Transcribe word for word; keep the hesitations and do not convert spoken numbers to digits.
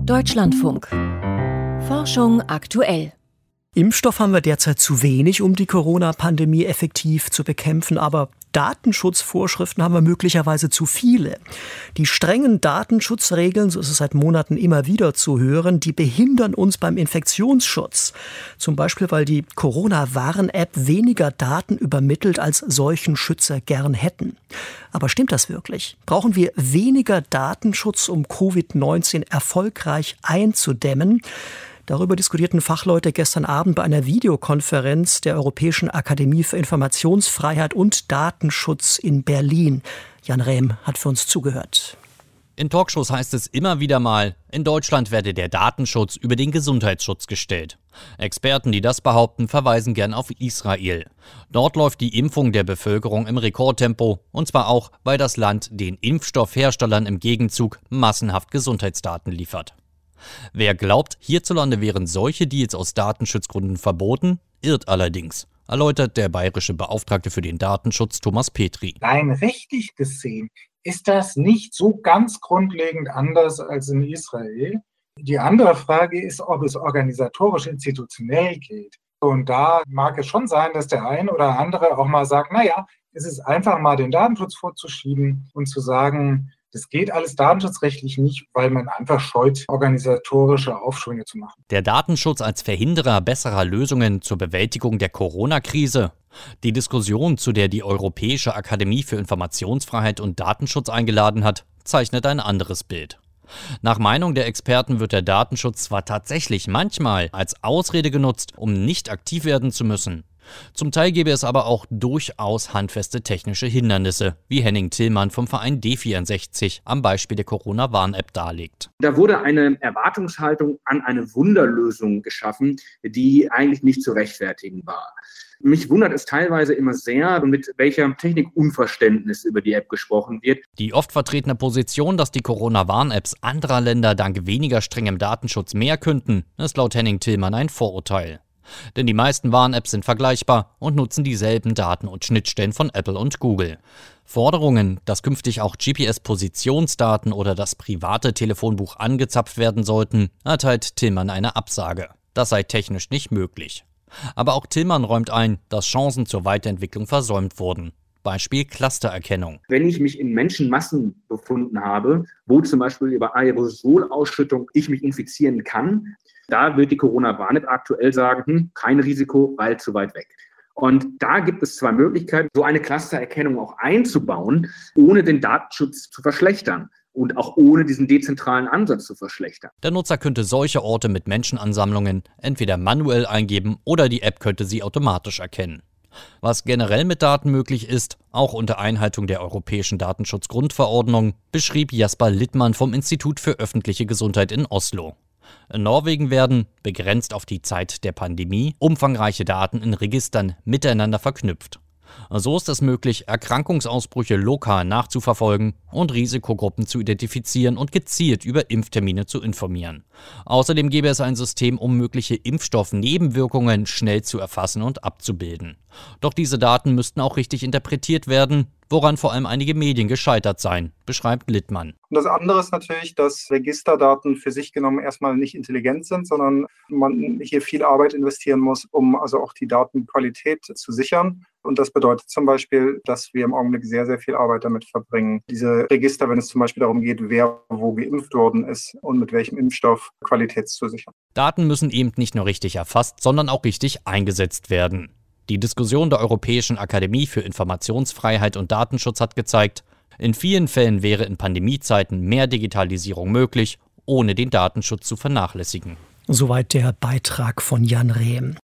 Deutschlandfunk. Forschung aktuell. Impfstoff haben wir derzeit zu wenig, um die Corona-Pandemie effektiv zu bekämpfen, aber Datenschutzvorschriften haben wir möglicherweise zu viele. Die strengen Datenschutzregeln, so ist es seit Monaten immer wieder zu hören, die behindern uns beim Infektionsschutz. Zum Beispiel, weil die Corona-Warn-App weniger Daten übermittelt, als Seuchenschützer gern hätten. Aber stimmt das wirklich? Brauchen wir weniger Datenschutz, um Covid neunzehn erfolgreich einzudämmen? Darüber diskutierten Fachleute gestern Abend bei einer Videokonferenz der Europäischen Akademie für Informationsfreiheit und Datenschutz in Berlin. Jan Rehm hat für uns zugehört. In Talkshows heißt es immer wieder mal, in Deutschland werde der Datenschutz über den Gesundheitsschutz gestellt. Experten, die das behaupten, verweisen gern auf Israel. Dort läuft die Impfung der Bevölkerung im Rekordtempo, und zwar auch, weil das Land den Impfstoffherstellern im Gegenzug massenhaft Gesundheitsdaten liefert. Wer glaubt, hierzulande wären solche Deals aus Datenschutzgründen verboten, irrt allerdings, erläutert der bayerische Beauftragte für den Datenschutz Thomas Petri. Rein rechtlich gesehen ist das nicht so ganz grundlegend anders als in Israel. Die andere Frage ist, ob es organisatorisch institutionell geht. Und da mag es schon sein, dass der ein oder andere auch mal sagt, naja, es ist einfach mal den Datenschutz vorzuschieben und zu sagen, das geht alles datenschutzrechtlich nicht, weil man einfach scheut, organisatorische Aufschwünge zu machen. Der Datenschutz als Verhinderer besserer Lösungen zur Bewältigung der Corona-Krise. Die Diskussion, zu der die Europäische Akademie für Informationsfreiheit und Datenschutz eingeladen hat, zeichnet ein anderes Bild. Nach Meinung der Experten wird der Datenschutz zwar tatsächlich manchmal als Ausrede genutzt, um nicht aktiv werden zu müssen. Zum Teil gäbe es aber auch durchaus handfeste technische Hindernisse, wie Henning Tillmann vom Verein D vierundsechzig am Beispiel der Corona-Warn-App darlegt. Da wurde eine Erwartungshaltung an eine Wunderlösung geschaffen, die eigentlich nicht zu rechtfertigen war. Mich wundert es teilweise immer sehr, mit welcher Technikunverständnis über die App gesprochen wird. Die oft vertretene Position, dass die Corona-Warn-Apps anderer Länder dank weniger strengem Datenschutz mehr könnten, ist laut Henning Tillmann ein Vorurteil. Denn die meisten Warn-Apps sind vergleichbar und nutzen dieselben Daten und Schnittstellen von Apple und Google. Forderungen, dass künftig auch G P S-Positionsdaten oder das private Telefonbuch angezapft werden sollten, erteilt Tillmann eine Absage. Das sei technisch nicht möglich. Aber auch Tillmann räumt ein, dass Chancen zur Weiterentwicklung versäumt wurden. Beispiel Clustererkennung. Wenn ich mich in Menschenmassen befunden habe, wo zum Beispiel über Aerosolausschüttung ich mich infizieren kann, da wird die Corona-Warn-App aktuell sagen, hm, kein Risiko, weil zu weit weg. Und da gibt es zwei Möglichkeiten, so eine Clustererkennung auch einzubauen, ohne den Datenschutz zu verschlechtern und auch ohne diesen dezentralen Ansatz zu verschlechtern. Der Nutzer könnte solche Orte mit Menschenansammlungen entweder manuell eingeben oder die App könnte sie automatisch erkennen. Was generell mit Daten möglich ist, auch unter Einhaltung der Europäischen Datenschutzgrundverordnung, beschrieb Jasper Littmann vom Institut für öffentliche Gesundheit in Oslo. In Norwegen werden, begrenzt auf die Zeit der Pandemie, umfangreiche Daten in Registern miteinander verknüpft. So ist es möglich, Erkrankungsausbrüche lokal nachzuverfolgen und Risikogruppen zu identifizieren und gezielt über Impftermine zu informieren. Außerdem gäbe es ein System, um mögliche Impfstoffnebenwirkungen schnell zu erfassen und abzubilden. Doch diese Daten müssten auch richtig interpretiert werden, woran vor allem einige Medien gescheitert seien, beschreibt Littmann. Und das andere ist natürlich, dass Registerdaten für sich genommen erstmal nicht intelligent sind, sondern man hier viel Arbeit investieren muss, um also auch die Datenqualität zu sichern. Und das bedeutet zum Beispiel, dass wir im Augenblick sehr, sehr viel Arbeit damit verbringen, diese Register, wenn es zum Beispiel darum geht, wer wo geimpft worden ist und mit welchem Impfstoff, Qualität zu sichern. Daten müssen eben nicht nur richtig erfasst, sondern auch richtig eingesetzt werden. Die Diskussion der Europäischen Akademie für Informationsfreiheit und Datenschutz hat gezeigt, in vielen Fällen wäre in Pandemiezeiten mehr Digitalisierung möglich, ohne den Datenschutz zu vernachlässigen. Soweit der Beitrag von Jan Rehm.